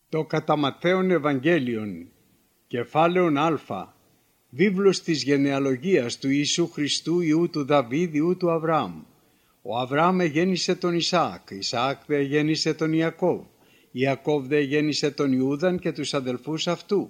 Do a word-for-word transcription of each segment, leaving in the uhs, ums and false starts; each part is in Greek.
Το κατά Ματθαίον Ευαγγέλιον, κεφάλαιον Α, βίβλος της γενεαλογίας του Ιησού Χριστού Υιού του Δαβίδ Υιού του Αβραάμ. Ο Αβραάμ εγέννησε τον Ισαάκ, Ισαάκ δε εγέννησε τον Ιακώβ, Ιακώβ δε εγέννησε τον Ιούδαν και τους αδελφούς αυτού.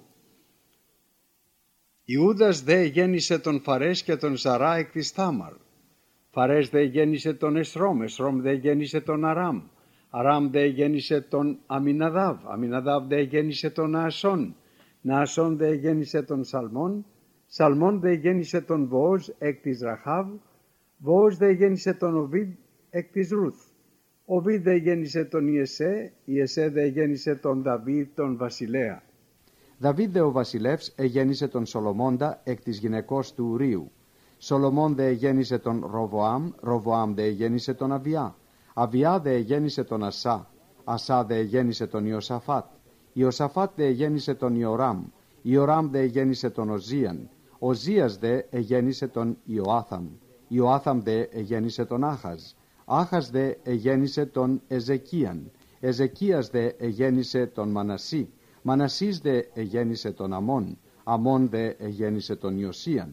Ιούδας δε εγέννησε τον Φαρές και τον Ζαρά εκ της Θάμαρ. Φαρές δε εγέννησε τον Εσρόμ, Εσρόμ δε εγέννησε τον Αράμ. Αράμ δε εγέννησε τον Αμιναδάβ, Αμιναδάβ δε εγέννησε τον Ναασόν, Ναασόν δε εγέννησε τον Σαλμόν, Σαλμόν δε εγέννησε τον Βοόζ εκ της Ραχάβ, Βοόζ δε εγέννησε τον Οβίδ εκ της Ρούθ, Οβίδ δε εγέννησε τον Ιεσέ, Ιεσέ δε εγέννησε τον Δαβίδ τον βασιλέα. Δαβίδ δε ο βασιλεύς εγέννησε τον Σολομώντα εκ της γυναικός του Ουρίου. Σολομών δε εγέννησε τον Ροβοάμ, Ροβοάμ δε εγέννησε τον Αβιά. Αβιά δε εγέννησε τον Ασά, Ασά δε εγέννησε τον Ιωσαφάτ. Ιωσαφάτ δε εγέννησε τον Ιοράμ, Ιοράμ δε εγέννησε τον Οζίαν. Οζίας δε εγέννησε τον Ιωάθαμ, Ιωάθαμ δε εγέννησε τον Άχαζ. Άχαζ δε εγέννησε τον Εζεκίαν, Εζεκίας δε εγέννησε τον Μανασί. Μανασίς δε εγέννησε τον Αμών, Αμών δε εγέννησε τον Ιωσίαν.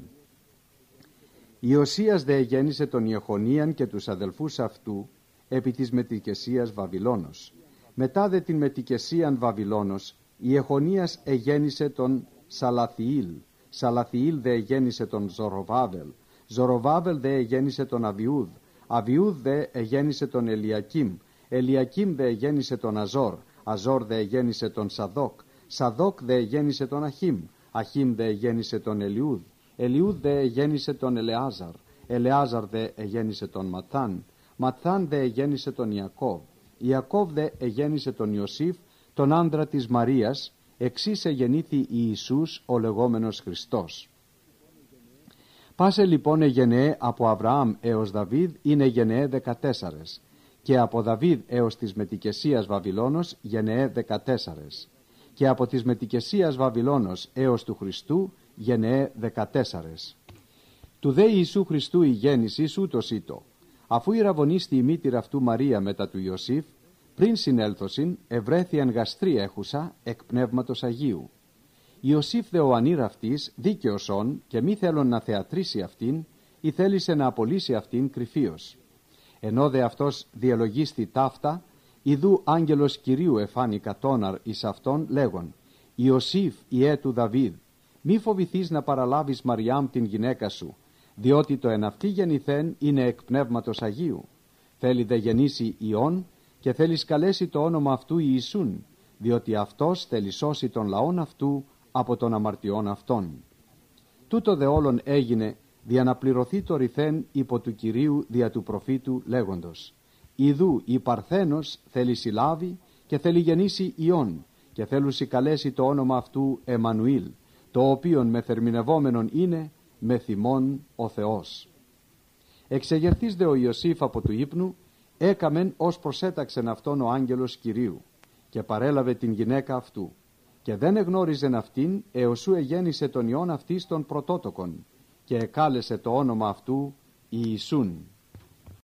Ιωσίας δε εγέννησε τον Ιεχονίαν και τους αδελφούς αυτού επί της μετικεσίας Βαβυλώνος. Μετά δε την μετικεσίαν Βαβυλώνος, Ιεχονίας εγέννησε τον Σαλαθιήλ, Σαλαθιήλ δε εγέννησε τον Ζωροβάβελ, Ζωροβάβελ δε εγέννησε τον Αβιούδ, Αβιούδ δε εγέννησε τον Ελιακίμ, Ελιακίμ δε εγέννησε τον Αζόρ, Αζόρ δε εγέννησε τον Σαδόκ, Σαδόκ δε εγέννησε τον Αχίμ, Αχίμ δε εγέννησε τον Ελιούδ, Ελιούδ δε εγέννησε τον Ελεάζαρ, Ελεάζαρ δε εγέννησε τον Ματθάν, Ματθάν δε εγέννησε τον Ιακώβ, Ιακώβ δε εγέννησε τον Ιωσήφ, τον άντρα της Μαρίας, εξής εγεννήθη Ιησούς ο λεγόμενος Χριστός. Πάσε λοιπόν εγενναίε από Αβραάμ έως Δαβίδ είναι γενναίε δεκατέσσαρες, και από Δαβίδ έως της μετικεσίας Βαβυλώνος γενναίε δεκατέσσαρες, και από της μετικεσίας Βαβυλώνος έως του Χριστού γενναίε δεκατέσσαρες. Του δε Ιησού Χριστού η γέννησης ούτως ήτο. Αφού ηραβωνίστη η μήτηρα αυτού Μαρία μετά του Ιωσήφ, πριν συνέλθωσιν ευρέθιαν γαστρή έχουσα εκ πνεύματος Αγίου. Ιωσήφ δε ο ανήρ αυτής δίκαιος όν και μη θέλον να θεατρήσει αυτήν, ή θέλησε να απολύσει αυτήν κρυφίως. Ενώ δε αυτός διαλογίστη ταύτα, ιδού άγγελος Κυρίου εφάνη κατώναρ εις αυτόν λέγον: Ιωσήφ ιέ του Δαβίδ, μη φοβηθείς να παραλάβεις Μαριάμ την γυναίκα σου, διότι το εν αυτή γεννηθέν είναι εκ πνεύματος Αγίου. Θέλει δε γεννήσει Υιόν και θέλει σκαλέσει το όνομα αυτού Ιησούν, διότι αυτός θέλει σώσει τον λαόν αυτού από των αμαρτιών αυτών. Τούτο δε όλων έγινε δια να πληρωθεί το ρηθέν υπό του Κυρίου δια του προφήτου λέγοντος: Ιδού η Παρθένος θέλει συλλάβει και θέλει γεννήσει Υιόν, και θέλουσι καλέσει το όνομα αυτού Εμμανουήλ, το οποίον μεθερμινευόμενον είναι με θυμών ο Θεός. Εξεγερθείς δε ο Ιωσήφ από του ύπνου, έκαμεν ως προσέταξεν αυτόν ο άγγελος Κυρίου, και παρέλαβε την γυναίκα αυτού, και δεν εγνώριζεν αυτήν έως ου εγέννησε τον Υιόν αυτής των πρωτότοκων, και εκάλεσε το όνομα αυτού Ιησούν.